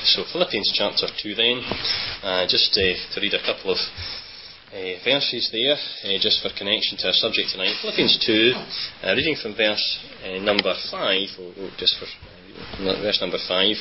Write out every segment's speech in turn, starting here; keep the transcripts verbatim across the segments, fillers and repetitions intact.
So Philippians chapter two then, uh, just uh, to read a couple of uh, verses there, uh, just for connection to our subject tonight. Philippians two, uh, reading from verse uh, number five, or, or just for uh, verse number five.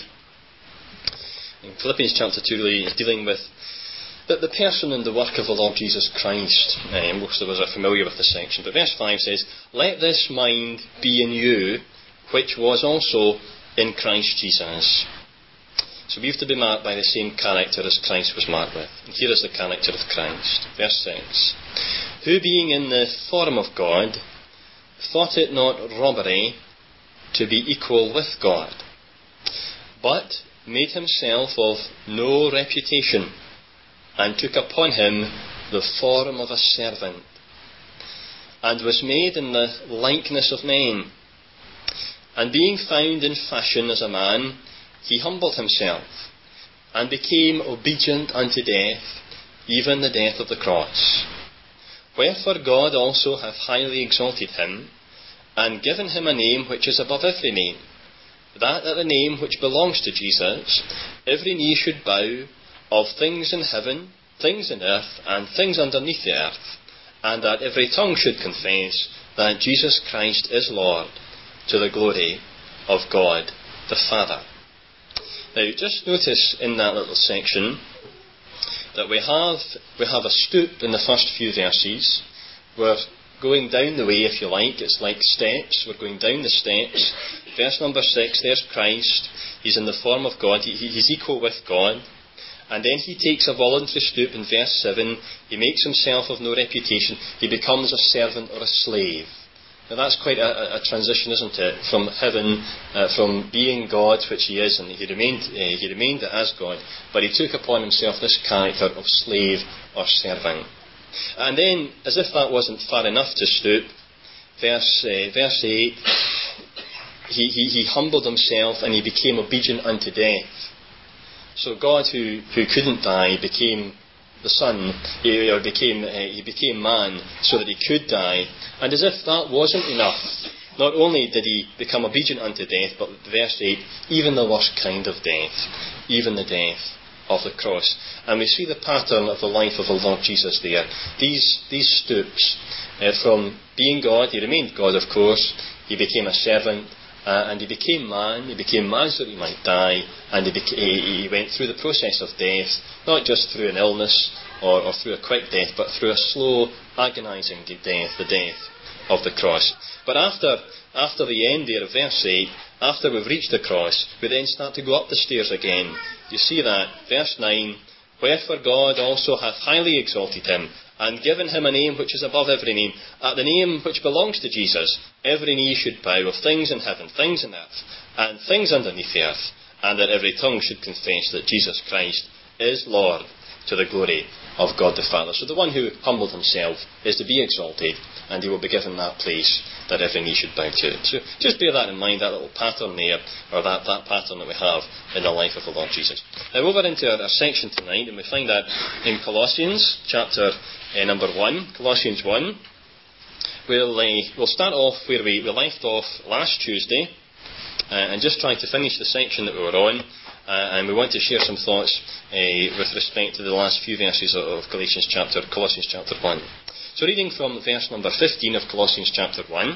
In Philippians chapter two really is dealing with the, the person and the work of the Lord Jesus Christ. Uh, most of us are familiar with this section, but verse five says, "Let this mind be in you, which was also in Christ Jesus." So we have to be marked by the same character as Christ was marked with. And here is the character of Christ. Verse six. "Who being in the form of God, thought it not robbery to be equal with God, but made himself of no reputation, and took upon him the form of a servant, and was made in the likeness of men. And being found in fashion as a man, he humbled himself, and became obedient unto death, even the death of the cross. Wherefore God also hath highly exalted him, and given him a name which is above every name, that at the name which belongs to Jesus, every knee should bow, of things in heaven, things in earth, and things underneath the earth, and that every tongue should confess that Jesus Christ is Lord, to the glory of God the Father." Now, just notice in that little section that we have we have a stoop in the first few verses. We're going down the way, if you like. It's like steps. We're going down the steps. Verse number six, there's Christ. He's in the form of God. He, he's equal with God. And then he takes a voluntary stoop in verse seven. He makes himself of no reputation. He becomes a servant or a slave. Now that's quite a, a transition, isn't it? From heaven, uh, from being God, which he is, and he remained uh, he remained as God, but he took upon himself this character of slave or servant. And then, as if that wasn't far enough to stoop, verse uh, verse eight, he, he he humbled himself and he became obedient unto death. So God, who who couldn't die, became the Son, he, or became, uh, he became man so that he could die. And as if that wasn't enough, not only did he become obedient unto death, but verse eight, even the worst kind of death, even the death of the cross. And we see the pattern of the life of the Lord Jesus there. These, these stoops, uh, from being God, he remained God of course, he became a servant, Uh, and he became man, he became man so that he might die, and he, beca- he, he went through the process of death, not just through an illness or, or through a quick death, but through a slow, agonising death, the death of the cross. But after after the end there of verse eight, after we've reached the cross, we then start to go up the stairs again. You see that, verse nine, "Wherefore God also hath highly exalted him, and given him a name which is above every name, at the name which belongs to Jesus, every knee should bow, of things in heaven, things in earth, and things underneath the earth, and that every tongue should confess that Jesus Christ is Lord, to the glory of God the Father." So the one who humbled himself is to be exalted, and he will be given that place that every knee should bow to. So just bear that in mind, that little pattern there, or that, that pattern that we have in the life of the Lord Jesus. Now over into our, our section tonight, and we find that in Colossians chapter uh, number one, Colossians one. We'll, uh, we'll start off where we, we left off last Tuesday, uh, and just try to finish the section that we were on, uh, and we want to share some thoughts uh, with respect to the last few verses of, of Galatians chapter, Colossians chapter one. So reading from verse number fifteen of Colossians chapter one,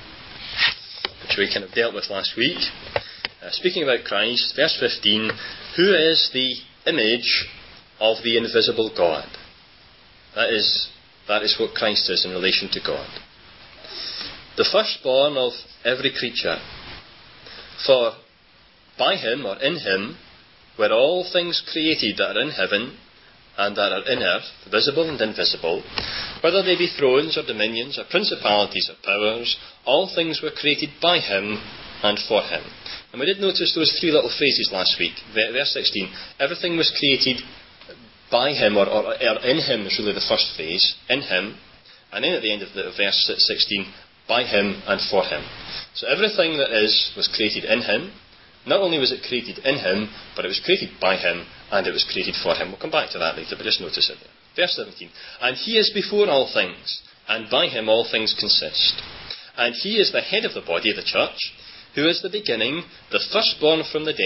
which we kind of dealt with last week, uh, speaking about Christ, verse fifteen, "Who is the image of the invisible God?" That is, that is what Christ is in relation to God. "The firstborn of every creature. For by him, or in him, were all things created that are in heaven and that are in earth, visible and invisible, whether they be thrones or dominions or principalities or powers, all things were created by him and for him." And we did notice those three little phrases last week. Verse sixteen, everything was created by him, or, or, or in him is really the first phrase, in him, and then at the end of the verse sixteen, by him and for him. So everything that is was created in him. Not only was it created in him, but it was created by him, and it was created for him. We'll come back to that later, but just notice it there. Verse seventeen, "And he is before all things, and by him all things consist. And he is the head of the body of the church, who is the beginning, the firstborn from the dead,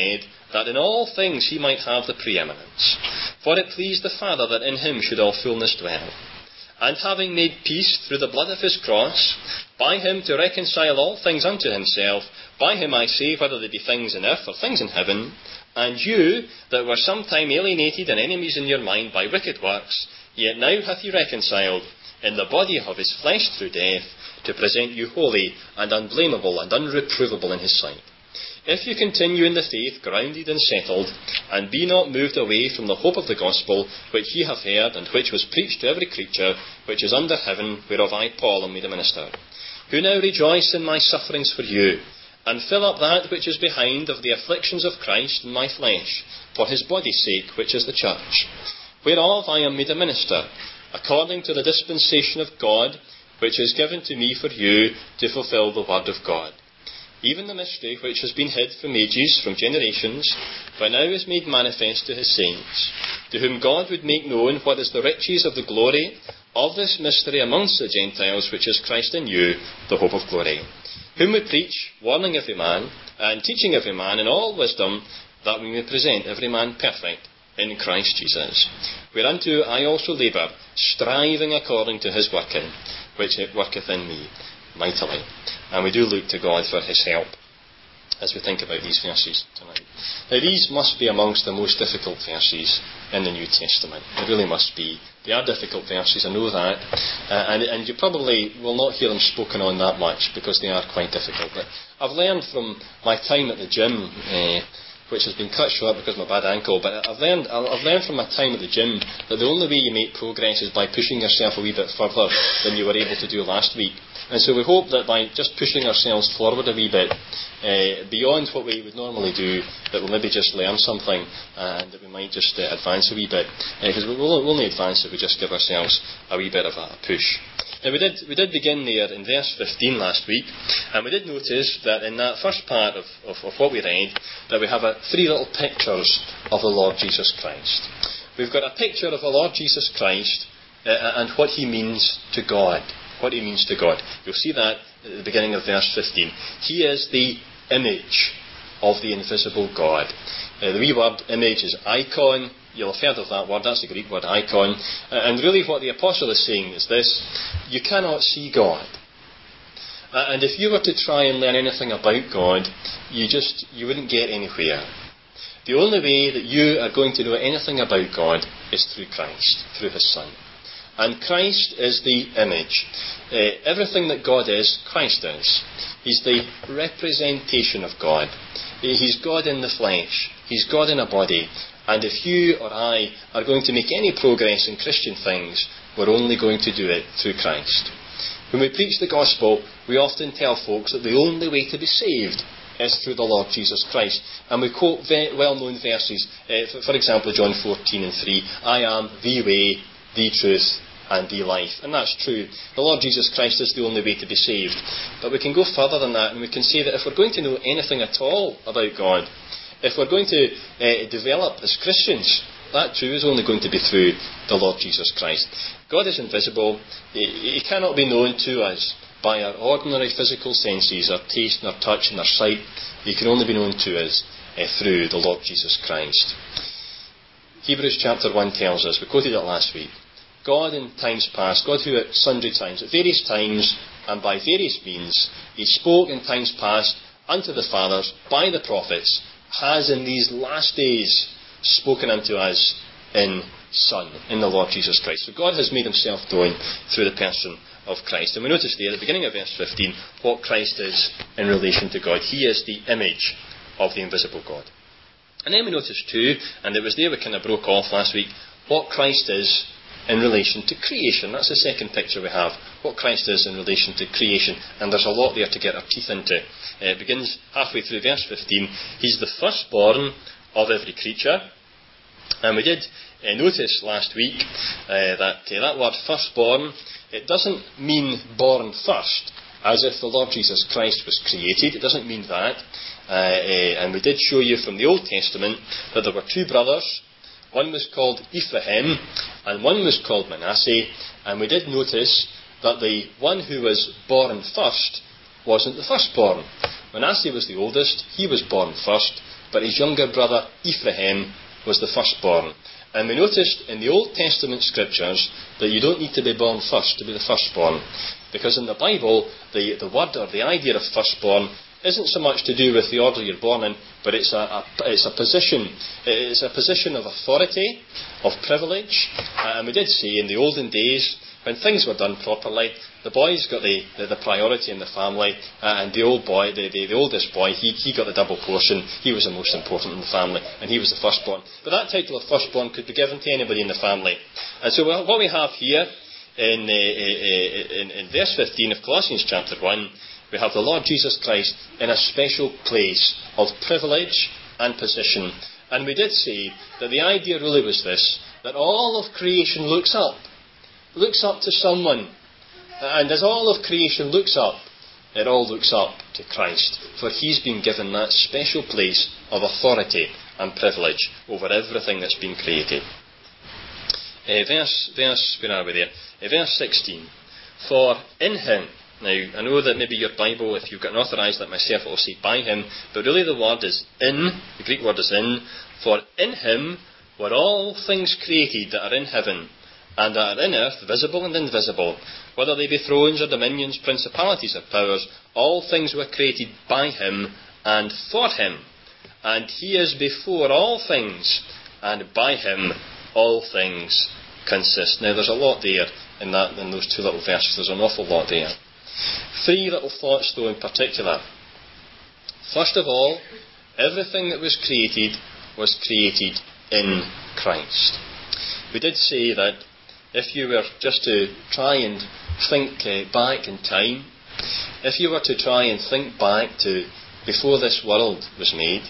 that in all things he might have the preeminence. For it pleased the Father that in him should all fullness dwell. And having made peace through the blood of his cross, by him to reconcile all things unto himself, by him I say, whether they be things in earth or things in heaven, and you, that were sometime alienated and enemies in your mind by wicked works, yet now hath he reconciled in the body of his flesh through death, to present you holy and unblameable and unreprovable in his sight. If you continue in the faith, grounded and settled, and be not moved away from the hope of the gospel, which ye have heard, and which was preached to every creature which is under heaven, whereof I, Paul, am made a minister, who now rejoice in my sufferings for you, and fill up that which is behind of the afflictions of Christ in my flesh, for his body's sake, which is the church, whereof I am made a minister, according to the dispensation of God, which is given to me for you to fulfill the word of God. Even the mystery which has been hid from ages, from generations, but now is made manifest to his saints, to whom God would make known what is the riches of the glory of this mystery amongst the Gentiles, which is Christ in you, the hope of glory, whom we preach, warning every man, and teaching every man in all wisdom, that we may present every man perfect in Christ Jesus. Whereunto I also labour, striving according to his working, which it worketh in me mightily. And we do look to God for his help as we think about these verses tonight. Now, these must be amongst the most difficult verses in the New Testament. They really must be. They are difficult verses, I know that. Uh, and, and you probably will not hear them spoken on that much because they are quite difficult. But I've learned from my time at the gym, uh, which has been cut short because of my bad ankle, but I've learned, I've learned from my time at the gym that the only way you make progress is by pushing yourself a wee bit further than you were able to do last week. And so we hope that by just pushing ourselves forward a wee bit, uh, beyond what we would normally do, that we'll maybe just learn something, and that we might just uh, advance a wee bit. Because uh, we'll only advance if we just give ourselves a wee bit of a push. Now we did, we did begin there in verse fifteen last week, and we did notice that in that first part of, of, of what we read, that we have a, three little pictures of the Lord Jesus Christ. We've got a picture of the Lord Jesus Christ uh, and what he means to God. What he means to God. You'll see that at the beginning of verse fifteen. He is the image of the invisible God. Uh, the wee word image is icon. You'll have heard of that word. That's the Greek word, icon. Uh, and really what the apostle is saying is this: you cannot see God. Uh, and if you were to try and learn anything about God, you just you wouldn't get anywhere. The only way that you are going to know anything about God is through Christ, through his Son. And Christ is the image. Uh, everything that God is, Christ is. He's the representation of God. He's God in the flesh. He's God in a body. And if you or I are going to make any progress in Christian things, we're only going to do it through Christ. When we preach the gospel, we often tell folks that the only way to be saved is through the Lord Jesus Christ. And we quote very well-known verses. Uh, for, for example, John fourteen and three. I am the way, the truth, and the life. And that's true. The Lord Jesus Christ is the only way to be saved. But we can go further than that, and we can say that if we're going to know anything at all about God, if we're going to uh, develop as Christians, that too is only going to be through the Lord Jesus Christ. God is invisible. He, he cannot be known to us by our ordinary physical senses, our taste and our touch and our sight. He can only be known to us uh, through the Lord Jesus Christ. Hebrews chapter one tells us, we quoted it last week, God in times past, God who at sundry times, at various times and by various means, he spoke in times past unto the fathers by the prophets, has in these last days spoken unto us in Son, in the Lord Jesus Christ. So God has made himself known through the person of Christ. And we notice there at the beginning of verse fifteen what Christ is in relation to God. He is the image of the invisible God. And then we notice too, and it was there we kind of broke off last week, what Christ is in relation to creation. That's the second picture we have. What Christ is in relation to creation. And there's a lot there to get our teeth into. Uh, it begins halfway through verse fifteen. He's the firstborn of every creature. And we did uh, notice last week uh, that uh, that word firstborn, it doesn't mean born first, as if the Lord Jesus Christ was created. It doesn't mean that. Uh, uh, and we did show you from the Old Testament that there were two brothers. One was called Ephraim, and one was called Manasseh. And we did notice that the one who was born first wasn't the firstborn. Manasseh was the oldest. He was born first. but his younger brother Ephraim was the firstborn. And we noticed in the Old Testament scriptures that you don't need to be born first to be the firstborn. Because in the Bible, the, the word or the idea of firstborn isn't so much to do with the order you're born in, but it's a, a, it's a position. It's a position of authority, of privilege. Uh, and we did see in the olden days, when things were done properly, the boys got the, the, the priority in the family, uh, and the old boy, the, the, the oldest boy, he, he got the double portion. He was the most important in the family, and he was the firstborn. But that title of firstborn could be given to anybody in the family. And so what we have here in, uh, in, in verse fifteen of Colossians chapter one, we have the Lord Jesus Christ in a special place of privilege and position. And we did say that the idea really was this, that all of creation looks up. Looks up to someone. And as all of creation looks up, it all looks up to Christ. For he's been given that special place of authority and privilege over everything that's been created. Uh, verse, verse, where are we there? Uh, verse sixteen. For in him, now I know that maybe your Bible, if you've got an authorised like myself, it will say by him, but really the word is in, the Greek word is in. For in him were all things created that are in heaven and that are in earth, visible and invisible, whether they be thrones or dominions, principalities or powers, all things were created by him and for him. And he is before all things, and by him all things consist. Now there's a lot there in that, in those two little verses. There's an awful lot there. Three little thoughts though in particular. First of all, everything that was created was created in Christ. We did say that if you were just to try and think uh, back in time, if you were to try and think back to before this world was made,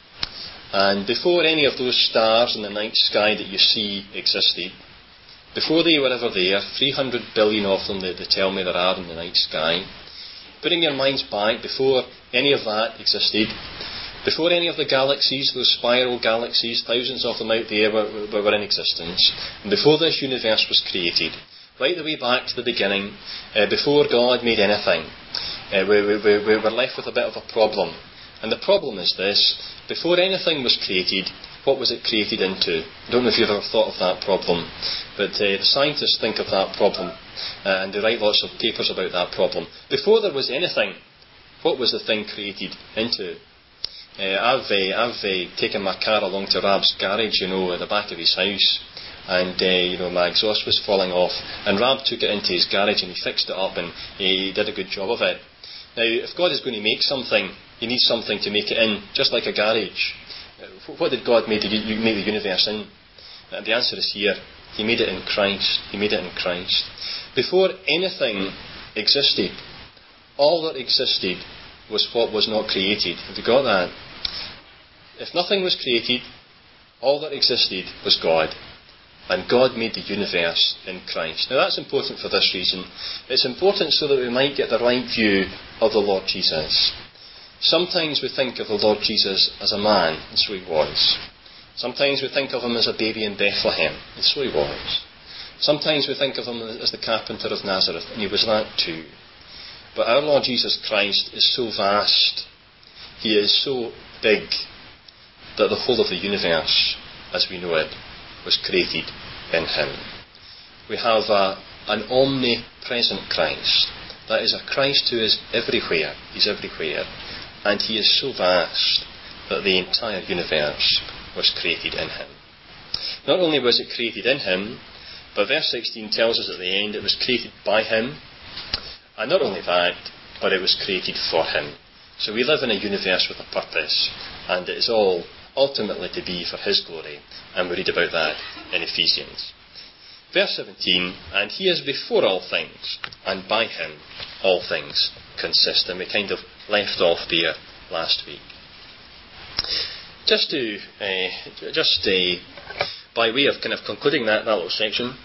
and before any of those stars in the night sky that you see existed, before they were ever there, three hundred billion of them, they, they tell me there are in the night sky, putting your minds back before any of that existed, before any of the galaxies, those spiral galaxies, thousands of them out there were, were, were in existence, and before this universe was created, right the way back to the beginning, uh, before God made anything, uh, we, we, we, we were left with a bit of a problem. And the problem is this: before anything was created, what was it created into? I don't know if you've ever thought of that problem, but uh, the scientists think of that problem, uh, and they write lots of papers about that problem. Before there was anything, what was the thing created into? Uh, I've, uh, I've uh, taken my car along to Rab's garage, you know, at the back of his house, and uh, you know, my exhaust was falling off, and Rab took it into his garage and he fixed it up, and he did a good job of it. Now, if God is going to make something, he needs something to make it in, just like a garage. Uh, what did God make the, make the universe in? And the answer is here. He made it in Christ. He made it in Christ. Before anything existed, all that existed was what was not created. Have you got that? If nothing was created, all that existed was God. And God made the universe in Christ. Now that's important for this reason. It's important so that we might get the right view of the Lord Jesus. Sometimes we think of the Lord Jesus as a man, and so he was. Sometimes we think of him as a baby in Bethlehem, and so he was. Sometimes we think of him as the carpenter of Nazareth, and he was that too. But our Lord Jesus Christ is so vast, he is so big, that the whole of the universe, as we know it, was created in him. We have a, an omnipresent Christ. That is a Christ who is everywhere. He's everywhere. And he is so vast that the entire universe was created in him. Not only was it created in him, but verse sixteen tells us at the end it was created by him. And not only that, but it was created for him. So we live in a universe with a purpose, and it is all ultimately to be for his glory. And we read about that in Ephesians. Verse seventeen, and he is before all things, and by him all things consist. And we kind of left off there last week. Just to, uh, just uh, by way of kind of concluding that, that little section,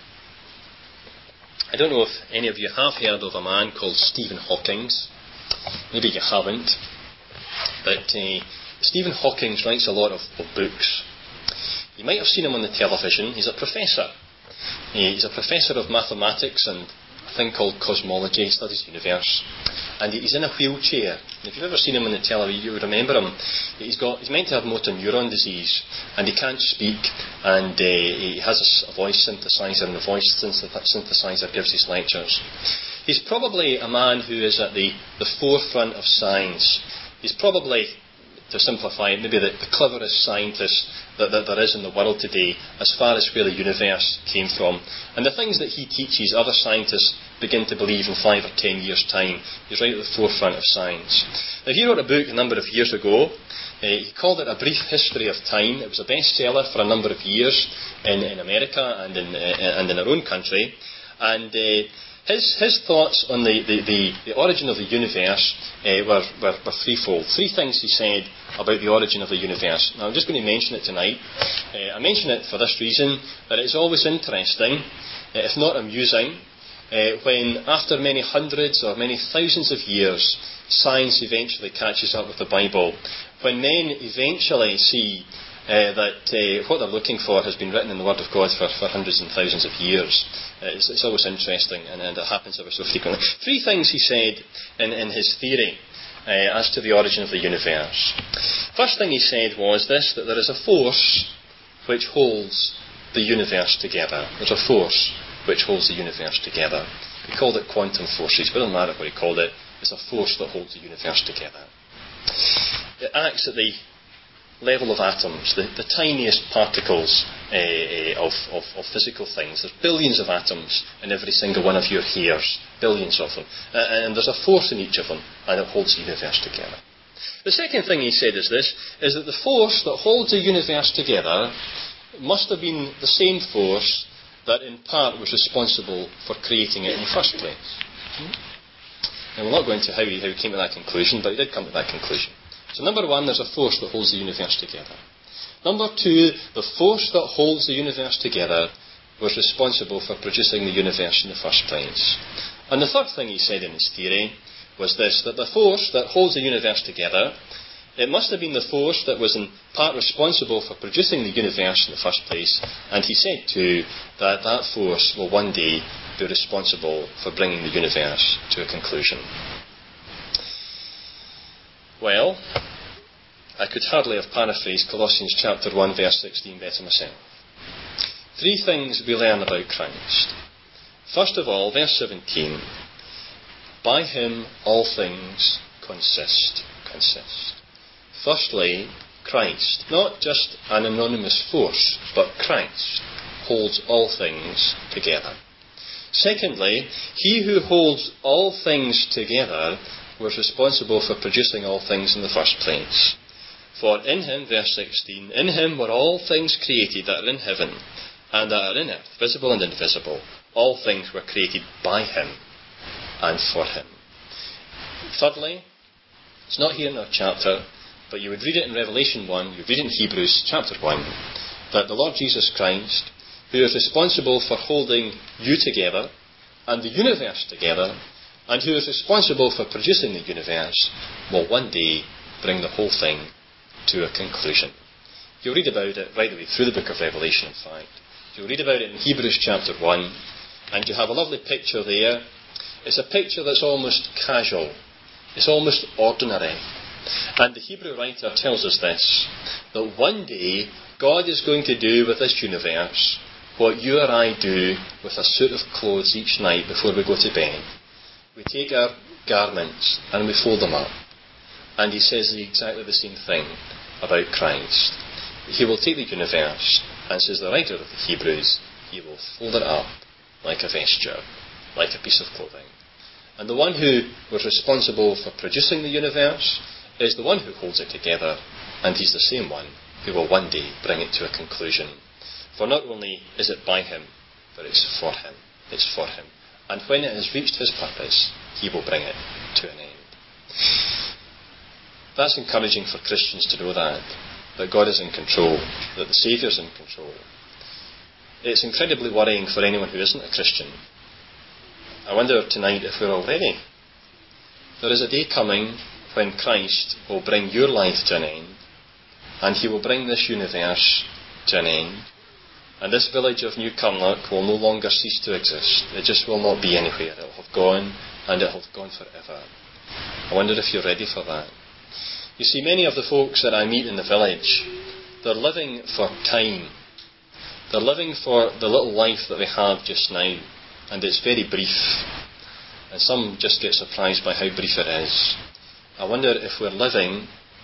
I don't know if any of you have heard of a man called Stephen Hawking. Maybe you haven't. But uh, Stephen Hawking writes a lot of, of books. You might have seen him on the television. He's a professor. He's a professor of mathematics and a thing called cosmology. He studies the universe. And he's in a wheelchair. If you've ever seen him on the telly, you would remember him. He's got he's meant to have motor neuron disease, and he can't speak, and uh, he has a, a voice synthesizer, and the voice synthesizer gives his lectures. He's probably a man who is at the, the forefront of science. He's probably, to simplify it, maybe the, the cleverest scientist that, that there is in the world today, as far as where the universe came from. And the things that he teaches, other scientists begin to believe in five or ten years' time. He's right at the forefront of science. Now, he wrote a book a number of years ago. Uh, he called it A Brief History of Time. It was a bestseller for a number of years in, in America and in, uh, and in our own country. And uh, his, his thoughts on the, the, the, the origin of the universe uh, were, were, were threefold. Three things he said about the origin of the universe. Now, I'm just going to mention it tonight. Uh, I mention it for this reason, that it's always interesting, uh, if not amusing, Uh, when, after many hundreds or many thousands of years, science eventually catches up with the Bible. When men eventually see uh, that uh, what they're looking for has been written in the Word of God for, for hundreds and thousands of years. Uh, it's, it's always interesting, and, and it happens ever so frequently. Three things he said in, in his theory uh, as to the origin of the universe. First thing he said was this, that there is a force which holds the universe together. There's a force which holds the universe together. He called it quantum forces, but it doesn't matter what he called it. It's a force that holds the universe together. It acts at the level of atoms, the, the tiniest particles uh, of, of, of physical things. There's billions of atoms in every single one of your hairs, billions of them. Uh, and there's a force in each of them, and it holds the universe together. The second thing he said is this, is that the force that holds the universe together must have been the same force that in part was responsible for creating it in the first place. Now, we're not going into how he, how he came to that conclusion, but he did come to that conclusion. So number one, there's a force that holds the universe together. Number two, the force that holds the universe together was responsible for producing the universe in the first place. And the third thing he said in his theory was this, that the force that holds the universe together, it must have been the force that was in part responsible for producing the universe in the first place, and he said too that that force will one day be responsible for bringing the universe to a conclusion. Well, I could hardly have paraphrased Colossians chapter one verse sixteen better myself. Three things we learn about Christ. First of all, verse seventeen, by him all things consist. Consist. Firstly, Christ, not just an anonymous force, but Christ holds all things together. Secondly, he who holds all things together was responsible for producing all things in the first place. For in him, verse sixteen, in him were all things created that are in heaven and that are in earth, visible and invisible. All things were created by him and for him. Thirdly, it's not here in our chapter, but you would read it in Revelation one, you would read it in Hebrews chapter one, that the Lord Jesus Christ, who is responsible for holding you together and the universe together, and who is responsible for producing the universe, will one day bring the whole thing to a conclusion. You'll read about it right the way through the book of Revelation, in fact. You'll read about it in Hebrews chapter one, and you have a lovely picture there. It's a picture that's almost casual. It's almost ordinary. And the Hebrew writer tells us this, that one day God is going to do with this universe what you or I do with a suit of clothes each night before we go to bed. We take our garments and we fold them up. And he says exactly the same thing about Christ. He will take the universe, and says the writer of the Hebrews, he will fold it up like a vesture, like a piece of clothing. And the one who was responsible for producing the universe is the one who holds it together, and he's the same one who will one day bring it to a conclusion. For not only is it by him, but it's for him. It's for him. And when it has reached his purpose, he will bring it to an end. That's encouraging for Christians to know that, that God is in control, that the Saviour is in control. It's incredibly worrying for anyone who isn't a Christian. I wonder tonight if we're all ready. There is a day coming when Christ will bring your life to an end, and he will bring this universe to an end, And this village of New Cumnock will no longer cease to exist. It just will not be anywhere. It will have gone, and it will have gone forever. I wonder if you're ready for that. You see, many of the folks that I meet in the village, they're living for time. They're living for the little life that they have just now, and it's very brief. And some just get surprised by how brief it is. I wonder if we're living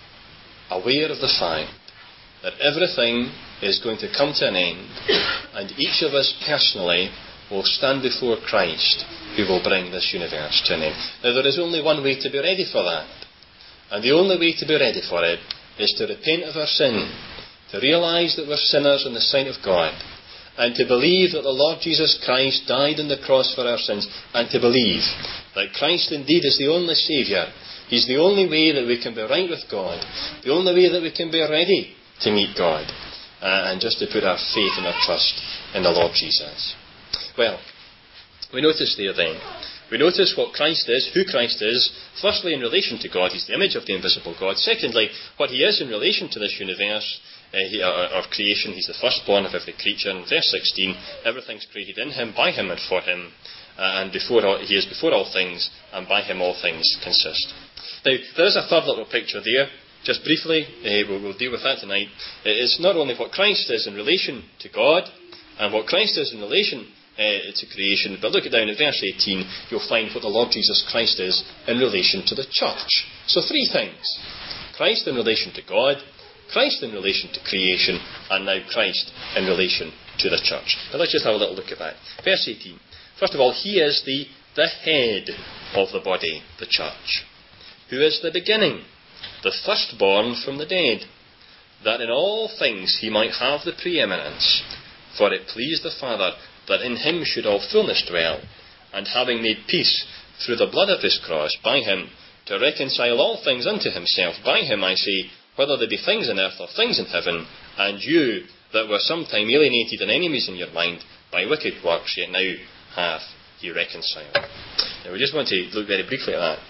aware of the fact that everything is going to come to an end, and each of us personally will stand before Christ, who will bring this universe to an end. Now, there is only one way to be ready for that, and the only way to be ready for it is to repent of our sin, to realise that we're sinners in the sight of God, and to believe that the Lord Jesus Christ died on the cross for our sins, and to believe that Christ indeed is the only Saviour. He's the only way that we can be right with God, the only way that we can be ready to meet God, uh, and just to put our faith and our trust in the Lord Jesus. Well, we notice there then, we notice what Christ is, who Christ is, firstly in relation to God. He's the image of the invisible God. Secondly, what he is in relation to this universe, uh, he, uh, of creation. He's the firstborn of every creature. In verse sixteen, everything's created in him, by him and for him, uh, and before all, he is before all things, and by him all things consist. Now, there is a third little picture there. Just briefly, uh, we'll, we'll deal with that tonight. It's not only what Christ is in relation to God, and what Christ is in relation uh, to creation, but look it down at verse eighteen, you'll find what the Lord Jesus Christ is in relation to the church. So three things. Christ in relation to God, Christ in relation to creation, and now Christ in relation to the church. Now let's just have a little look at that. Verse eighteen. First of all, he is the, the head of the body, the church, who is the beginning, the firstborn from the dead, that in all things he might have the preeminence. For it pleased the Father that in him should all fullness dwell, and having made peace through the blood of his cross, by him to reconcile all things unto himself. By him, I say, whether there be things in earth or things in heaven, and you that were sometime alienated and enemies in your mind by wicked works, yet now hath he reconciled. Now we just want to look very briefly at that.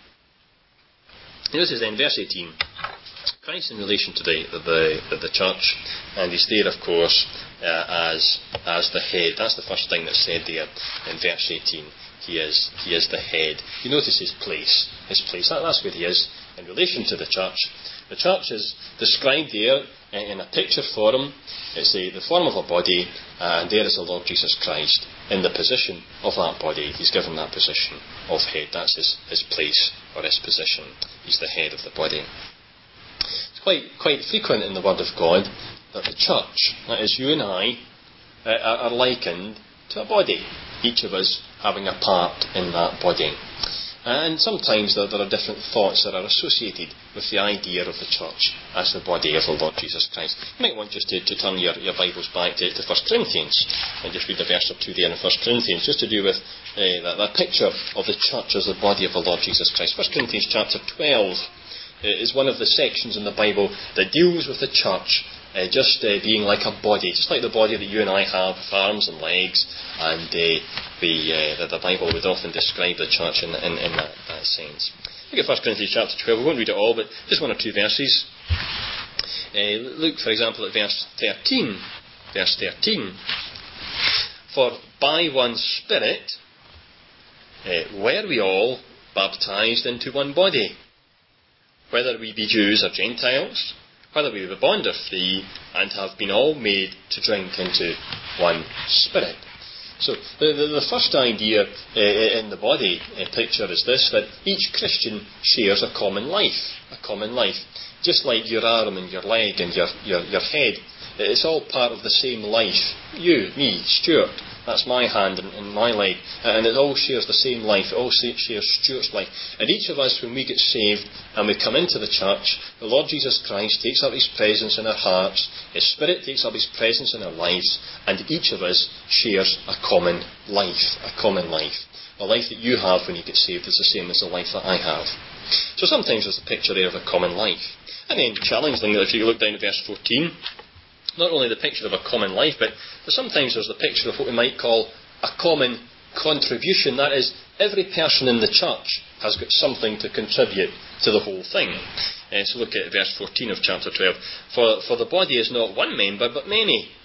Notice then, verse eighteen, Christ in relation to the, the, the, the church, and he's there, of course, uh, as, as the head. That's the first thing that's said there in verse eighteen. He is, he is the head. You notice his place. His place. That, that's where he is in relation to the church. The church is described here in a picture form. It's the, the form of a body, uh, and there is the Lord Jesus Christ in the position of that body. He's given that position of head. That's his, his place or his position. He's the head of the body. It's quite quite frequent in the Word of God that the church, that is you and I, uh, are likened to a body. Each of us having a part in that body. And sometimes there, there are different thoughts that are associated with the idea of the church as the body of the Lord Jesus Christ. You might want just to, to turn your, your Bibles back to, to First Corinthians and just read a verse or two there in First Corinthians, just to do with uh, that, that picture of the church as the body of the Lord Jesus Christ. First Corinthians chapter twelve uh, is one of the sections in the Bible that deals with the church Uh, just uh, being like a body, just like the body that you and I have, with arms and legs, and uh, the, uh, the, the Bible would often describe the church in, in, in that, that sense. Look at First Corinthians chapter twelve. We won't read it all, but just one or two verses. Uh, look, for example, at verse thirteen. Verse thirteen. For by one Spirit uh, were we all baptized into one body, whether we be Jews or Gentiles, whether we be bond or free, and have been all made to drink into one Spirit. So the, the, the first idea uh, in the body uh, picture is this, that each Christian shares a common life, a common life. Just like your arm and your leg and your, your, your head, it's all part of the same life. You, me, Stuart, that's my hand and, and my leg, and it all shares the same life. It all shares Stuart's life. And each of us, when we get saved and we come into the church, the Lord Jesus Christ takes up his presence in our hearts, his Spirit takes up his presence in our lives, and each of us shares a common life, a common life. The life that you have when you get saved is the same as the life that I have. So sometimes there's a picture there of a common life. And then challengingly, if you look down at verse fourteen, not only the picture of a common life, but sometimes there's the picture of what we might call a common contribution. That is, every person in the church has got something to contribute to the whole thing. Uh, so look at verse fourteen of chapter twelve. For, for the body is not one member, but many.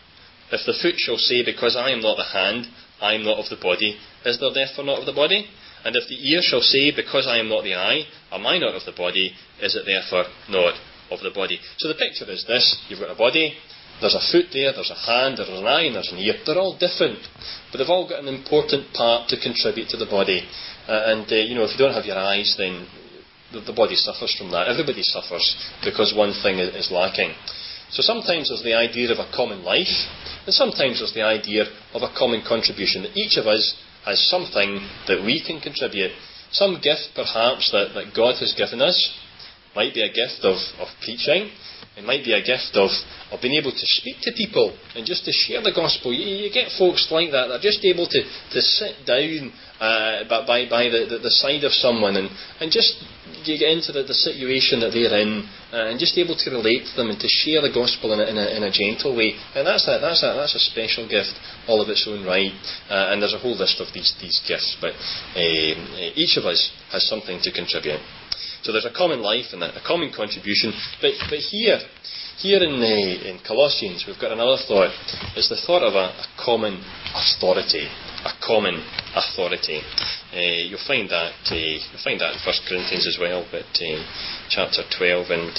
If the foot shall say, because I am not the hand, I am not of the body, is there therefore not of the body? And if the ear shall say, because I am not the eye, am I not of the body, is it therefore not of the body? So the picture is this: you've got a body, there's a foot there, there's a hand, there's an eye, and there's an ear. They're all different, but they've all got an important part to contribute to the body. Uh, and, uh, you know, if you don't have your eyes, then the, the body suffers from that. Everybody suffers because one thing is, is lacking. So sometimes there's the idea of a common life, and sometimes there's the idea of a common contribution, that each of us has something that we can contribute. Some gift, perhaps, that, that God has given us. Might be a gift of, of preaching. It might be a gift of, of being able to speak to people and just to share the gospel. You, you get folks like that, that are just able to, to sit down uh, by, by the, the, the side of someone and, and just you get into the, the situation that they're in uh, and just able to relate to them and to share the gospel in a, in a, in a gentle way. And that's a, that's, a, that's a special gift all of its own right. Uh, and there's a whole list of these, these gifts, but uh, each of us has something to contribute. So there's a common life and a, a common contribution. But but here, here in uh, in Colossians, we've got another thought. It's the thought of a, a common authority, a common authority. Uh, you'll find that uh, you'll find that in First Corinthians as well, but uh, chapter twelve and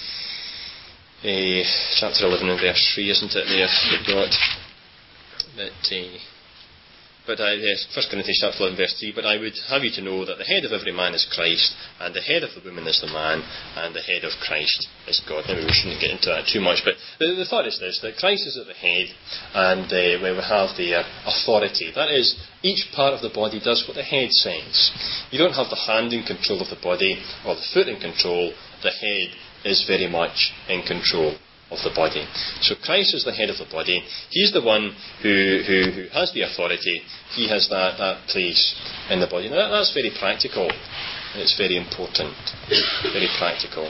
uh, chapter eleven and verse three, isn't it? There we've got that. Uh, But I, yes, First Corinthians chapter eleven verse three, but I would have you to know that the head of every man is Christ, and the head of the woman is the man, and the head of Christ is God. Maybe we shouldn't get into that too much, but the, the thought is this, that Christ is at the head, and uh, where we have the uh, authority. That is, each part of the body does what the head says. You don't have the hand in control of the body, or the foot in control. The head is very much in control of the body. So Christ is the head of the body. He's the one who, who, who has the authority. He has that, that place in the body. Now that, that's very practical. It's very important. Very practical.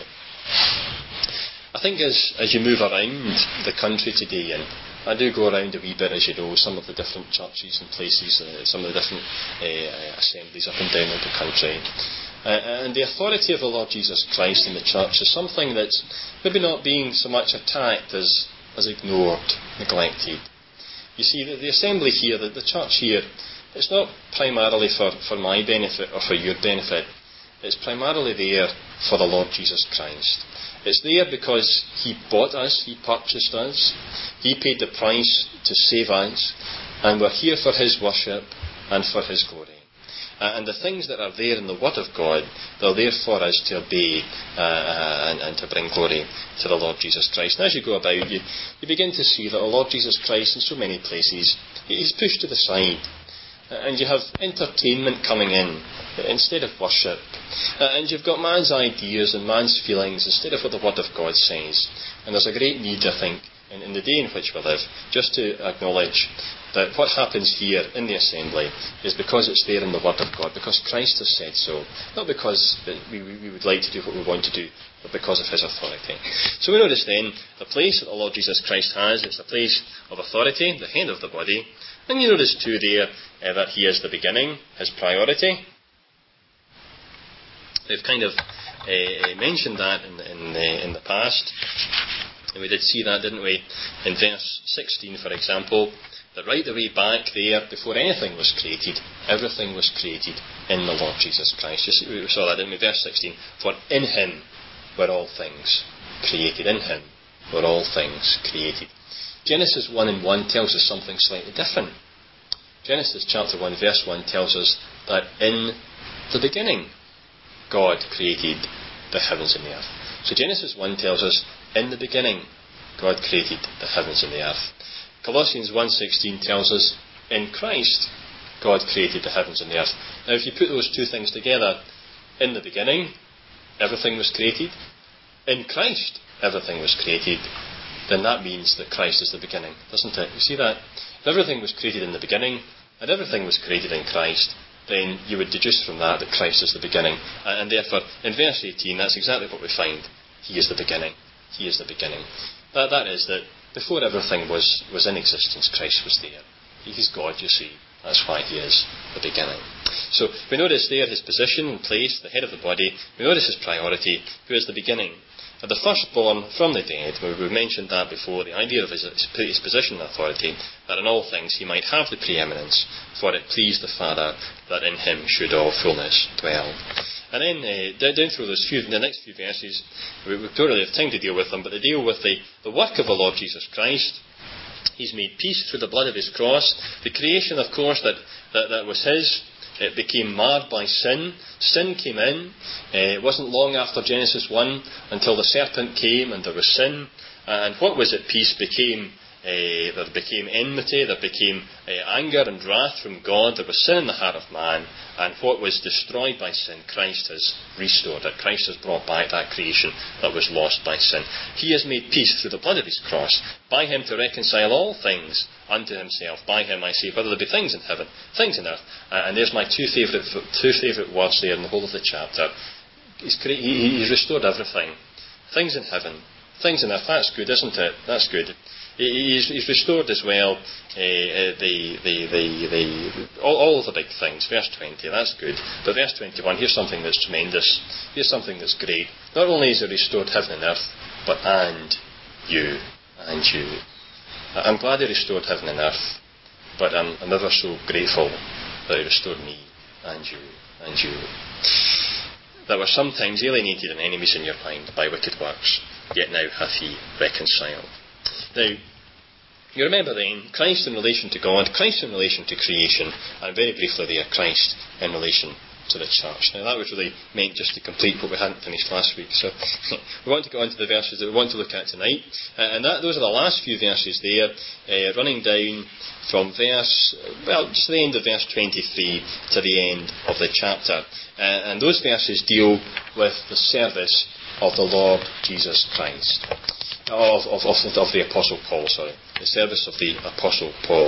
I think as, as you move around the country today, and I do go around a wee bit, as you know, some of the different churches and places, uh, some of the different uh, assemblies up and down in the country. Uh, and the authority of the Lord Jesus Christ in the church is something that's maybe not being so much attacked as, as ignored, neglected. You see, the, the assembly here, the, the church here, it's not primarily for, for my benefit or for your benefit. It's primarily there for the Lord Jesus Christ. It's there because He bought us, He purchased us, He paid the price to save us, and we're here for His worship and for His glory. Uh, and the things that are there in the Word of God, they're there for us to obey uh, and, and to bring glory to the Lord Jesus Christ. And as you go about, you, you begin to see that the Lord Jesus Christ, in so many places, He's pushed to the side. Uh, and you have entertainment coming in instead of worship. Uh, and you've got man's ideas and man's feelings instead of what the Word of God says. And there's a great need, I think, in, in the day in which we live, just to acknowledge that what happens here in the assembly is because it's there in the Word of God, because Christ has said so, not because we, we would like to do what we want to do, but because of His authority. So we notice then the place that the Lord Jesus Christ has, it's a place of authority, the head of the body, and you notice too there uh, that He is the beginning, His priority. We've kind of uh, mentioned that in, in, uh, in the past, and we did see that, didn't we, in verse sixteen, for example. That right the way back there, before anything was created, everything was created in the Lord Jesus Christ. Just, we saw that, didn't we? Verse sixteen. For in Him were all things created. In Him were all things created. Genesis one and one tells us something slightly different. Genesis chapter one, verse one tells us that in the beginning, God created the heavens and the earth. So Genesis one tells us, in the beginning, God created the heavens and the earth. Colossians one sixteen tells us, in Christ, God created the heavens and the earth. Now, if you put those two things together, in the beginning, everything was created. In Christ, everything was created. Then that means that Christ is the beginning, doesn't it? You see that? If everything was created in the beginning, and everything was created in Christ, then you would deduce from that that Christ is the beginning. And therefore, in verse eighteen, that's exactly what we find. He is the beginning. He is the beginning. That, that is that before everything was, was in existence, Christ was there. He's God, you see. That's why He is the beginning. So we notice there His position and place, the head of the body. We notice His priority, who is the beginning. the firstborn from the dead. We mentioned that before, the idea of his, his position and authority, that in all things he might have the preeminence, for it pleased the Father that in him should all fullness dwell. And then uh, down through those few, the next few verses, we, we don't really have time to deal with them, but they deal with the, the work of the Lord Jesus Christ. He's made peace through the blood of his cross. The creation, of course, that, that, that was his, it became marred by sin. Sin came in. Uh, it wasn't long after Genesis one until the serpent came and there was sin. And what was at peace became Uh, there became enmity, there became uh, anger and wrath from God. There was sin in the heart of man, and what was destroyed by sin, Christ has restored it. Christ has brought back that creation that was lost by sin. He has made peace through the blood of his cross, by him to reconcile all things unto himself. By him, I say, whether there be things in heaven, things in earth. Uh, and there's my two favourite two favourite words there in the whole of the chapter. He's, cre- he, he's restored everything. Things in heaven, things in earth. That's good, isn't it? That's good. He's, he's restored as well uh, uh, the, the, the, the, all, all of the big things. Verse twenty, that's good. But verse twenty-one, here's something that's tremendous. Here's something that's great. Not only has he restored heaven and earth, but and you, and you. I'm glad he restored heaven and earth, but I'm, I'm ever so grateful that he restored me, and you, and you. That were sometimes alienated and enemies in your mind by wicked works, yet now hath he reconciled. Now, you remember then, Christ in relation to God, Christ in relation to creation, and very briefly there, Christ in relation to the church. Now, that was really meant just to complete what we hadn't finished last week. So, we want to go on to the verses that we want to look at tonight. Uh, and that, those are the last few verses there, uh, running down from verse, well, just the end of verse twenty-three to the end of the chapter. Uh, and those verses deal with the service of the Lord Jesus Christ. Of, of, of, of the Apostle Paul, sorry. The service of the Apostle Paul.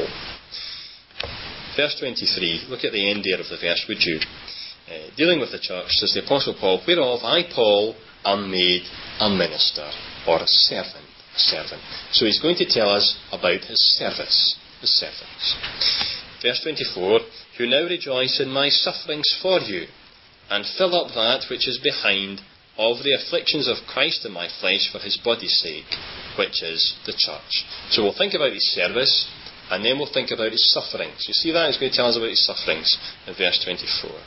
Verse twenty-three, look at the end there of the verse, would you? Uh, dealing with the church, says the Apostle Paul, whereof I, Paul, am made a minister, or a servant. A servant. So he's going to tell us about his service. His service. Verse twenty-four, who now rejoice in my sufferings for you, and fill up that which is behind of the afflictions of Christ in my flesh for his body's sake, which is the church. So we'll think about his service, and then we'll think about his sufferings. You see that? He's going to tell us about his sufferings in verse twenty-four.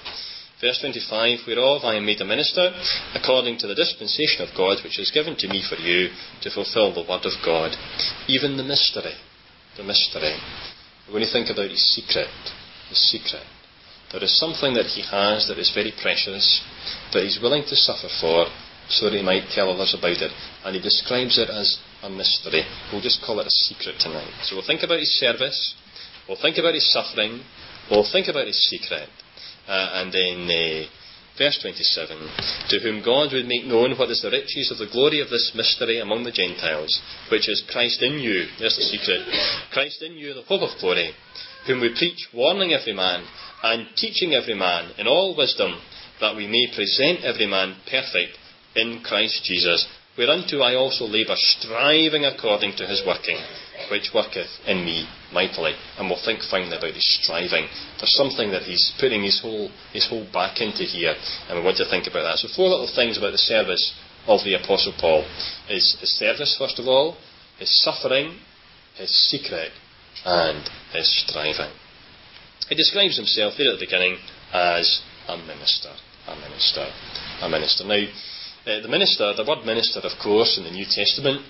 Verse twenty-five, whereof I am made a minister, according to the dispensation of God, which is given to me for you, to fulfill the word of God, even the mystery. The mystery. We're going to think about his secret. The secret. There is something that he has that is very precious, that he's willing to suffer for, so that he might tell others about it. And he describes it as a mystery. We'll just call it a secret tonight. So we'll think about his service, we'll think about his suffering, we'll think about his secret. Uh, and then uh, verse twenty-seven, to whom God would make known what is the riches of the glory of this mystery among the Gentiles, which is Christ in you. There's the secret. Christ in you, the hope of glory, whom we preach, warning every man, and teaching every man in all wisdom, that we may present every man perfect in Christ Jesus, whereunto I also labour, striving according to his working, which worketh in me mightily. And we'll think finally about his striving. There's something that he's putting his whole his whole back into here, and we want to think about that. So four little things about the service of the Apostle Paul. His, his service, first of all, his suffering, his secret, and his striving. He describes himself there at the beginning as a minister. A minister. A minister. Now, uh, the minister, the word minister, of course, in the New Testament,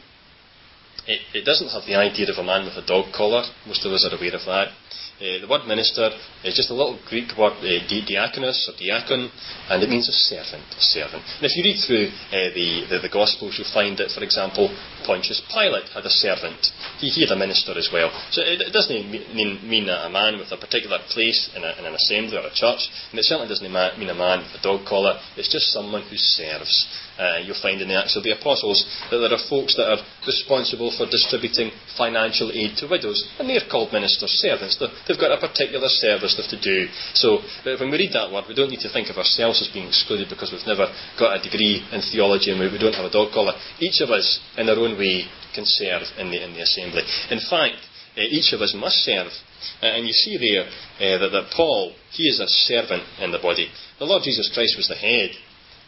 it, it doesn't have the idea of a man with a dog collar. Most of us are aware of that. Uh, the word minister is just a little Greek word, uh, di- diakonos or diakon, and it means a servant. A servant. And if you read through uh, the, the the Gospels, you'll find that, for example, Pontius Pilate had a servant. He, he had a minister as well. So it, it doesn't mean, mean a man with a particular place in, a, in an assembly or a church, and it certainly doesn't mean a man with a dog collar. It's just someone who serves. Uh, you'll find in the Acts of the Apostles that there are folks that are responsible for distributing financial aid to widows, and they're called ministers, servants. They're, they've got a particular service they've to do. So when we read that word, we don't need to think of ourselves as being excluded because we've never got a degree in theology and we, we don't have a dog collar. Each of us, in our own way, can serve in the, in the assembly. In fact, uh, each of us must serve. Uh, and you see there uh, that, that Paul, he is a servant in the body. The Lord Jesus Christ was the head.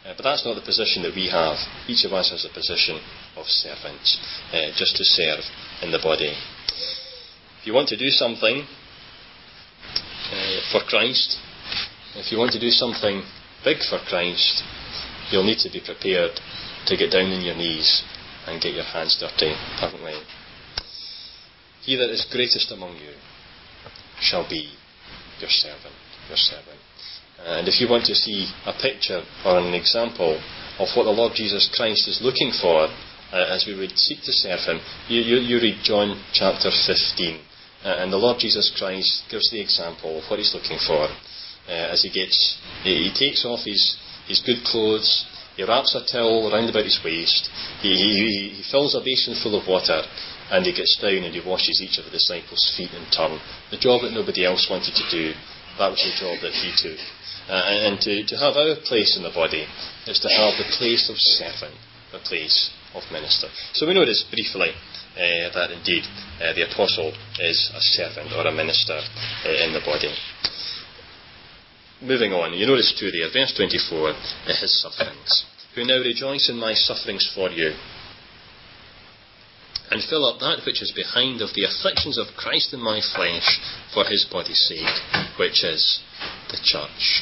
Uh, but that's not the position that we have. Each of us has a position of servants, uh, just to serve in the body. If you want to do something uh, for Christ, if you want to do something big for Christ, you'll need to be prepared to get down on your knees and get your hands dirty, haven't we? He that is greatest among you shall be your servant, your servant. And if you want to see a picture or an example of what the Lord Jesus Christ is looking for uh, as we would seek to serve him, you, you, you read John chapter fifteen. Uh, and the Lord Jesus Christ gives the example of what he's looking for uh, as he gets, he, he takes off his, his good clothes, he wraps a towel round about his waist, he, he, he fills a basin full of water, and he gets down and he washes each of the disciples' feet in turn. The job that nobody else wanted to do, that was the job that he took. Uh, and to, to have our place in the body is to have the place of servant, the place of minister. So we notice briefly uh, that indeed uh, the apostle is a servant or a minister uh, in the body. Moving on, you notice too there, verse twenty-four, uh, his sufferings. Who now rejoice in my sufferings for you, and fill up that which is behind of the afflictions of Christ in my flesh for his body's sake, which is the church.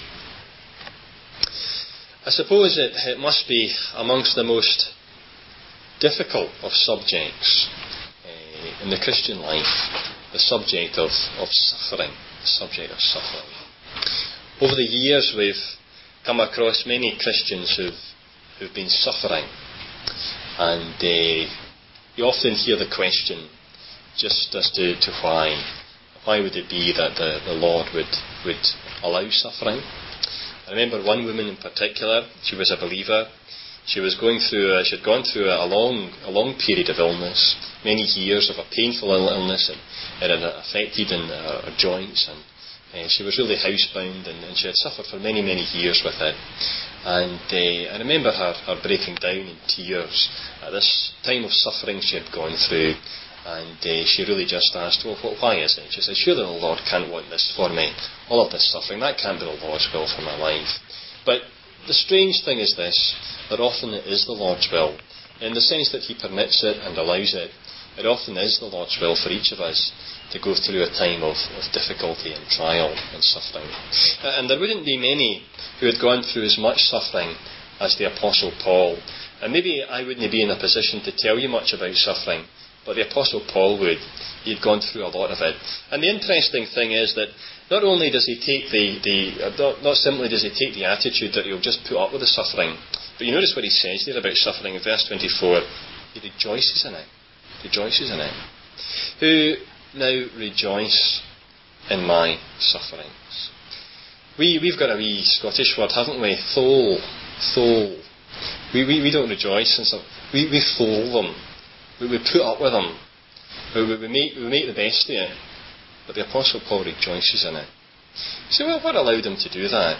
I suppose it, it must be amongst the most difficult of subjects uh, in the Christian life, the subject of, of suffering, the subject of suffering. Over the years we've come across many Christians who've, who've been suffering, and uh, you often hear the question just as to, to why. Why would it be that the, the Lord would, would allow suffering? I remember one woman in particular, she was a believer. She was going through, a, she had gone through a long, a long period of illness, many years of a painful illness, and it had affected in her, her joints, and uh, she was really housebound, and, and she had suffered for many, many years with it. And uh, I remember her, her breaking down in tears at this time of suffering she had gone through. And uh, she really just asked, well, what, why is it? She said, surely the Lord can't want this for me. All of this suffering, that can't be the Lord's will for my life. But the strange thing is this, that often it is the Lord's will. In the sense that he permits it and allows it, it often is the Lord's will for each of us to go through a time of, of difficulty and trial and suffering. And there wouldn't be many who had gone through as much suffering as the Apostle Paul. And maybe I wouldn't be in a position to tell you much about suffering, but the Apostle Paul would. He'd gone through a lot of it. And the interesting thing is that not only does he take the, the not, not simply does he take the attitude that he'll just put up with the suffering, but you notice what he says there about suffering in verse twenty-four. He rejoices in it. Rejoices in it. Who now rejoice in my sufferings. We, we've got a wee Scottish word, haven't we? Thole. Thole. We, we, we don't rejoice in some. We, we thole them. We, we put up with them. We, we, we, make, we make the best of it. But the Apostle Paul rejoices in it. You say, well, what allowed him to do that?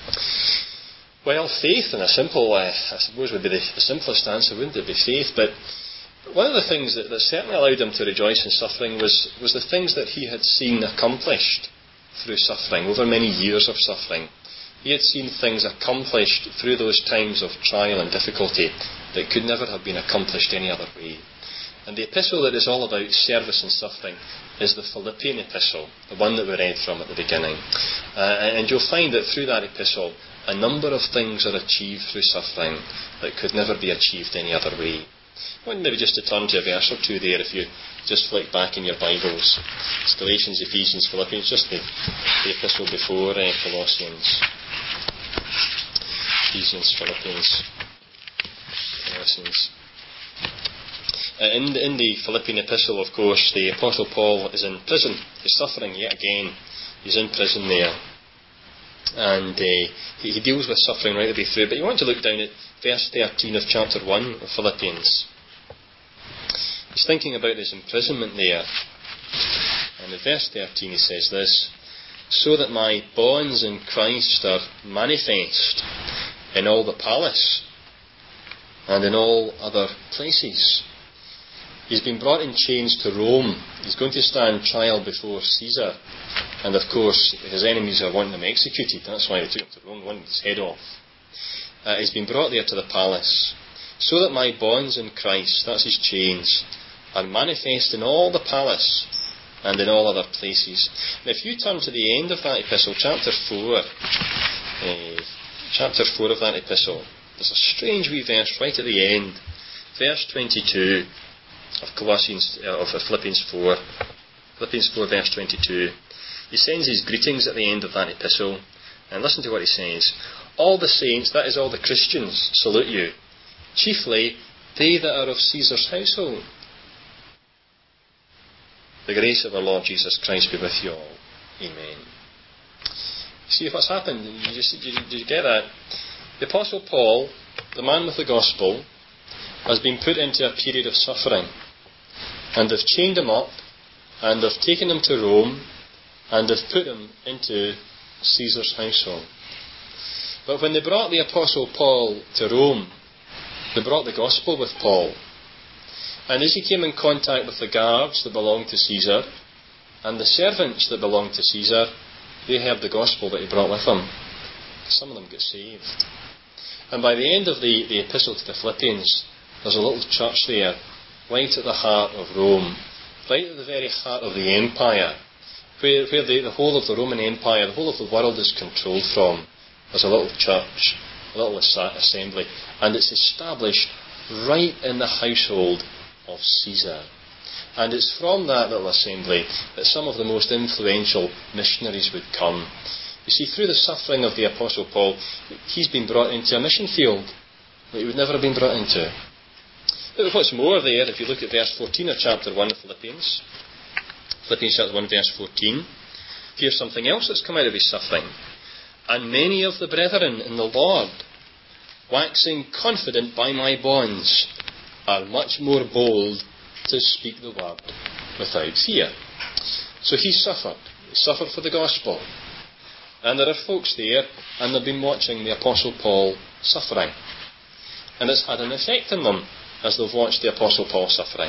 Well, faith, in a simple, uh, I suppose would be the, the simplest answer, wouldn't it be faith? But one of the things that, that certainly allowed him to rejoice in suffering was, was the things that he had seen accomplished through suffering, over many years of suffering. He had seen things accomplished through those times of trial and difficulty that could never have been accomplished any other way. And the epistle that is all about service and suffering is the Philippian epistle, the one that we read from at the beginning. Uh, and you'll find that through that epistle, a number of things are achieved through suffering that could never be achieved any other way. I want maybe just to turn to a verse or two there, if you just flick back in your Bibles. It's Galatians, Ephesians, Philippians, just the, the epistle before uh, Colossians. Ephesians, Philippians, Colossians. Uh, in, in the Philippian epistle, of course, the Apostle Paul is in prison. He's suffering yet again. He's in prison there. And uh, he, he deals with suffering right the way through. But you want to look down at verse thirteen of chapter one of Philippians. He's thinking about his imprisonment there. And in verse thirteen he says this, so that my bonds in Christ are manifest in all the palace and in all other places. He's been brought in chains to Rome. He's going to stand trial before Caesar. And of course, his enemies are wanting him executed. That's why they took him to Rome, wanting his head off. uh, he's been brought there to the palace, so that my bonds in Christ, that's his chains, are manifest in all the palace and in all other places. Now, if you turn to the end of that epistle, chapter four, uh, chapter four of that epistle, there's a strange wee verse right at the end, verse twenty-two of Colossians, uh, of Philippians four, Philippians four, verse twenty-two. He sends his greetings at the end of that epistle, and listen to what he says. All the saints, that is all the Christians, salute you, chiefly they that are of Caesar's household. The grace of our Lord Jesus Christ be with you all. Amen. See what's happened? Did you, just, did you, did you get that? The Apostle Paul, the man with the gospel, has been put into a period of suffering, and they've chained him up, and they've taken him to Rome, and they've put him into Caesar's household. But when they brought the Apostle Paul to Rome, they brought the gospel with Paul. And as he came in contact with the guards that belonged to Caesar, and the servants that belonged to Caesar, they heard the gospel that he brought with him. Some of them got saved. And by the end of the, the epistle to the Philippians, there's a little church there, right at the heart of Rome, right at the very heart of the empire, where, where the, the whole of the Roman Empire, the whole of the world is controlled from. There's a little church, a little assembly, and it's established right in the household of Caesar. And it's from that little assembly that some of the most influential missionaries would come. You see, through the suffering of the Apostle Paul, he's been brought into a mission field that he would never have been brought into. But what's more there, if you look at verse fourteen of chapter one of Philippians, Philippians chapter one, verse fourteen, here's something else that's come out of his suffering. And many of the brethren in the Lord, waxing confident by my bonds, are much more bold to speak the word without fear. So he suffered. He suffered for the gospel. And there are folks there, and they've been watching the Apostle Paul suffering. And it's had an effect on them as they've watched the Apostle Paul suffering.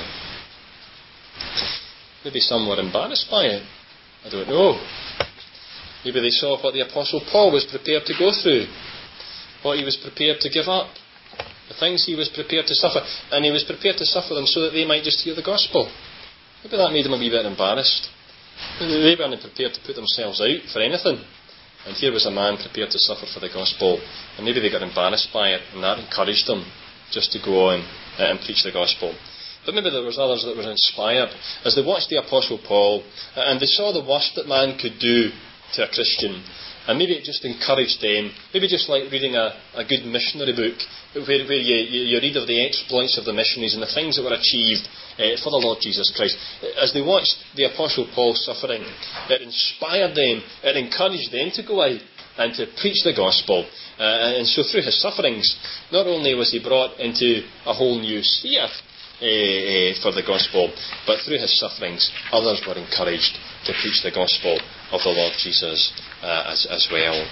Maybe some were embarrassed by it. I don't know. Maybe they saw what the Apostle Paul was prepared to go through, what he was prepared to give up, the things he was prepared to suffer, and he was prepared to suffer them so that they might just hear the gospel. Maybe that made them a wee bit embarrassed. They weren't prepared to put themselves out for anything, and here was a man prepared to suffer for the gospel, and maybe they got embarrassed by it, and that encouraged them just to go on uh, and preach the gospel. But maybe there was others that were inspired as they watched the Apostle Paul, uh, and they saw the worst that man could do to a Christian, and maybe it just encouraged them, maybe just like reading a, a good missionary book where, where you, you, you read of the exploits of the missionaries and the things that were achieved uh, for the Lord Jesus Christ. As they watched the Apostle Paul suffering, it inspired them, it encouraged them to go out and to preach the gospel. Uh, and so through his sufferings, not only was he brought into a whole new sphere uh, uh, for the gospel, but through his sufferings, others were encouraged to preach the gospel of the Lord Jesus uh, as, as well.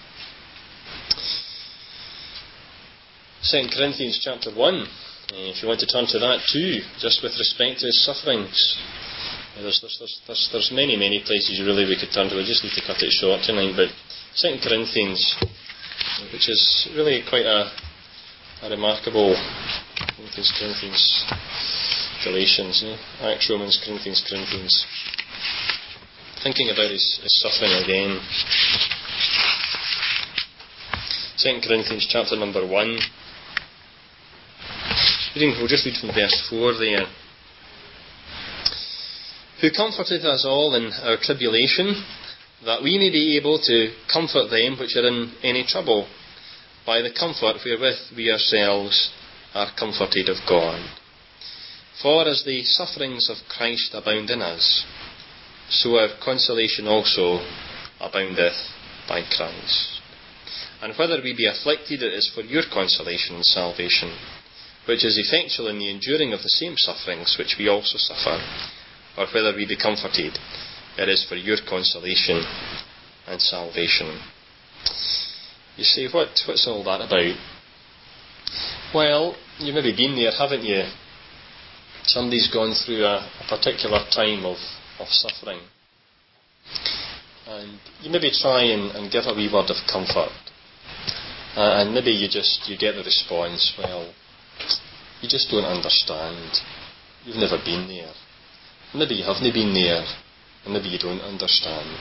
Second Corinthians chapter one, uh, if you want to turn to that too, just with respect to his sufferings. Uh, there's, there's, there's, there's, there's many, many places really we could turn to. We just need to cut it short tonight. But Second Corinthians, which is really quite a, a remarkable Corinthians, Corinthians, Galatians, eh? Acts, Romans, Corinthians, Corinthians. Thinking about his, his suffering again. Second Corinthians chapter number one. Reading, we'll just read from verse four there. Who comforteth us all in our tribulation, that we may be able to comfort them which are in any trouble, by the comfort wherewith we ourselves are comforted of God. For as the sufferings of Christ abound in us, so our consolation also aboundeth by Christ. And whether we be afflicted, it is for your consolation and salvation, which is effectual in the enduring of the same sufferings which we also suffer. Or whether we be comforted, it is for your consolation and salvation. You say, what, what's all that about? Well, you've maybe been there, haven't you? Somebody's gone through a, a particular time of of suffering, and you maybe try and, and give a wee word of comfort, Uh, and maybe you just you get the response, well, you just don't understand. You've never been there. Maybe you haven't been there, and maybe you don't understand.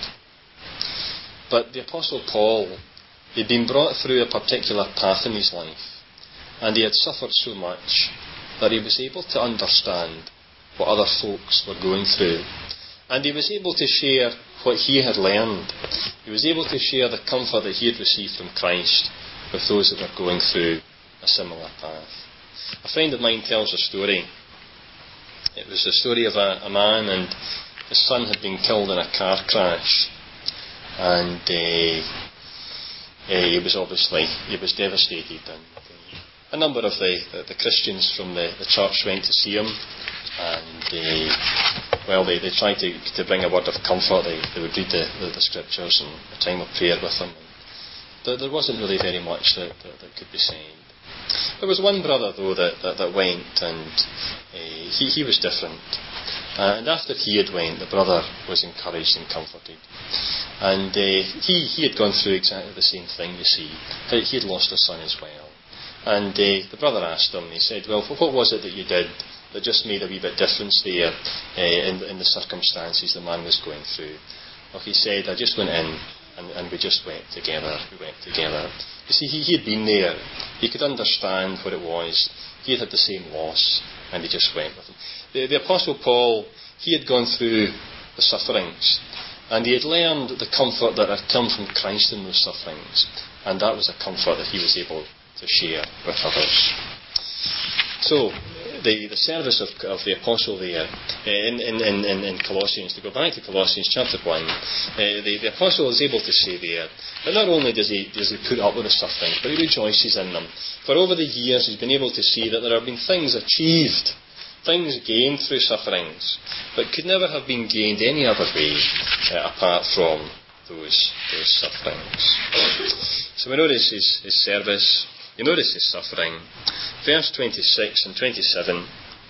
But the Apostle Paul, he'd been brought through a particular path in his life, and he had suffered so much that he was able to understand what other folks were going through. And he was able to share what he had learned. He was able to share the comfort that he had received from Christ with those that were going through a similar path. A friend of mine tells a story. It was the story of a, a man, and his son had been killed in a car crash. And uh, uh, he was obviously, he was devastated. And uh, a number of the, the, the Christians from the, the church went to see him. And uh, well, they, they tried to, to bring a word of comfort. They, they would read the, the, the scriptures and a time of prayer with him. There, there wasn't really very much that, that, that could be said. There was one brother, though, that, that, that went, and uh, he, he was different. Uh, and after he had went, the brother was encouraged and comforted. And uh, he, he had gone through exactly the same thing, you see. He had lost a son as well. And uh, the brother asked him, and he said, well, what was it that you did that just made a wee bit difference there uh, in, in the circumstances the man was going through? Well, he said, I just went in, and, and we just wept together. We wept together. You see, he, he had been there. He could understand what it was. He had had the same loss, and he just went with him. The, the Apostle Paul, he had gone through the sufferings, and he had learned the comfort that had come from Christ in those sufferings, and that was a comfort that he was able to share with others. So, the, the service of, of the Apostle there in, in, in, in Colossians, to go back to Colossians chapter one, uh, the, the Apostle is able to say there that not only does he, does he put up with the sufferings, but he rejoices in them. For over the years he's been able to see that there have been things achieved, things gained through sufferings, but could never have been gained any other way uh, apart from those, those sufferings. So we notice his, his service, you notice his suffering. Verse twenty-six and twenty-seven,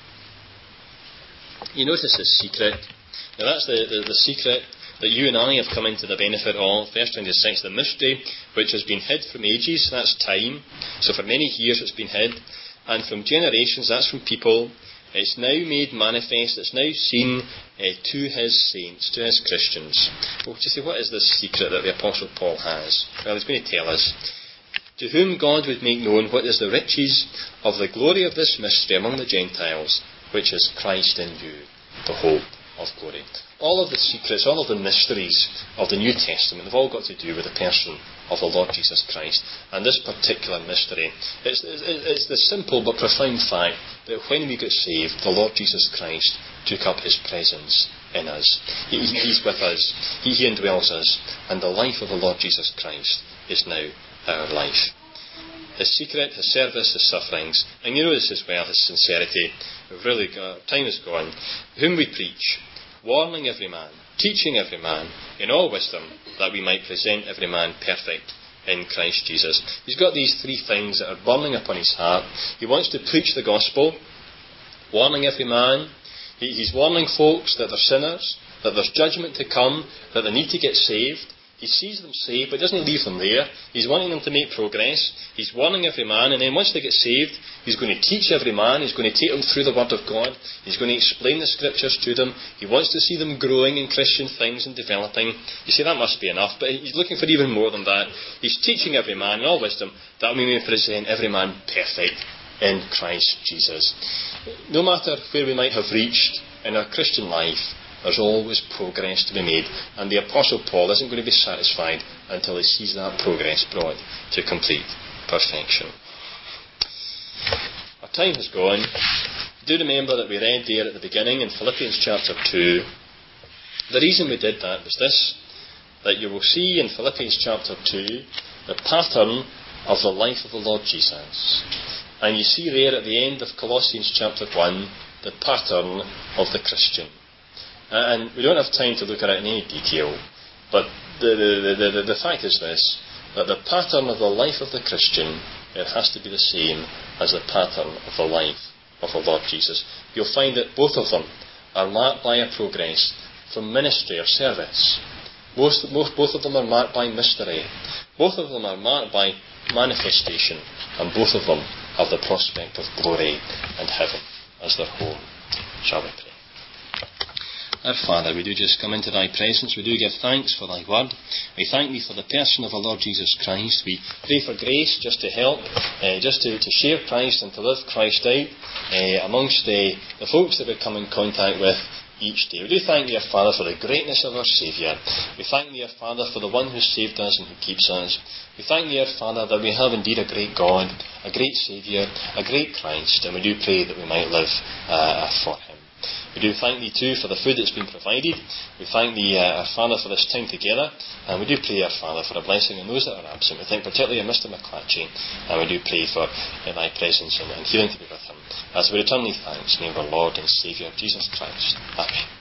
you notice his secret. Now that's the, the, the secret that you and I have come into the benefit of. Verse twenty-six, the mystery which has been hid from ages, that's time. So for many years it's been hid. And from generations, that's from people. It's now made manifest, it's now seen uh, to his saints, to his Christians. Well, you see, what is this secret that the Apostle Paul has? Well, he's going to tell us. To whom God would make known what is the riches of the glory of this mystery among the Gentiles, which is Christ in you, the hope of glory. All of the secrets, all of the mysteries of the New Testament have all got to do with the person of the Lord Jesus Christ. And this particular mystery, it's, it's, it's the simple but profound fact that when we get saved, the Lord Jesus Christ took up his presence in us. He, he's with us. He, he indwells us. And the life of the Lord Jesus Christ is now our life. His secret, his service, his sufferings, and you know this as well, his sincerity. We've really got, time is gone. Whom we preach, warning every man, teaching every man in all wisdom, that we might present every man perfect in Christ Jesus. He's got these three things that are burning upon his heart. He wants to preach the gospel, warning every man. He, he's warning folks that they're sinners, that there's judgment to come, that they need to get saved. He sees them saved, but doesn't leave them there. He's wanting them to make progress. He's warning every man, and then once they get saved, he's going to teach every man. He's going to take them through the Word of God. He's going to explain the Scriptures to them. He wants to see them growing in Christian things and developing. You see, that must be enough, but he's looking for even more than that. He's teaching every man in all wisdom that we may present every man perfect in Christ Jesus. No matter where we might have reached in our Christian life, there's always progress to be made, and the Apostle Paul isn't going to be satisfied until he sees that progress brought to complete perfection. Our time has gone. Do remember that we read there at the beginning in Philippians chapter two. The reason we did that was this, that you will see in Philippians chapter two the pattern of the life of the Lord Jesus. And you see there at the end of Colossians chapter one the pattern of the Christian. And we don't have time to look at it in any detail, but the, the, the, the, the fact is this, that the pattern of the life of the Christian, it has to be the same as the pattern of the life of the Lord Jesus. You'll find that both of them are marked by a progress from ministry or service. Most, most, both of them are marked by mystery. Both of them are marked by manifestation, and both of them have the prospect of glory and heaven as their home. Shall we pray? Our Father, we do just come into thy presence. We do give thanks for thy word. We thank thee for the person of our Lord Jesus Christ. We pray for grace just to help, uh, just to, to share Christ and to live Christ out uh, amongst uh, the folks that we come in contact with each day. We do thank thee, our Father, for the greatness of our Saviour. We thank thee, our Father, for the one who saved us and who keeps us. We thank thee, our Father, that we have indeed a great God, a great Saviour, a great Christ, and we do pray that we might live uh, for him. We do thank thee too for the food that's been provided. We thank thee, uh, our Father, for this time together, and we do pray, our Father, for a blessing on those that are absent. We think particularly of Mister McClatchy, and we do pray for uh, thy presence and, and healing to be with him as we return thee thanks in the name of our Lord and Saviour Jesus Christ. Amen.